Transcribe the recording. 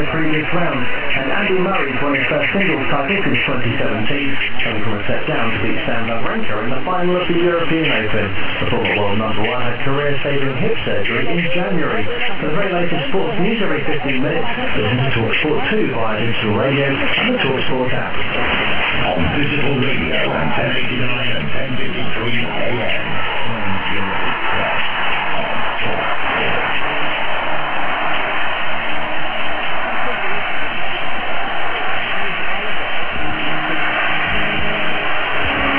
previous round, and Andy Murray's won his first singles title since 2017, coming from a set down to beat Stan Wawrinka in the final of the European Open. The former world number one had career-saving hip surgery in January. For the very latest sports news every 15 minutes, listen to TalkSport 2 via digital radio and the TalkSport app. On digital radio and 1089 and 1053 AM.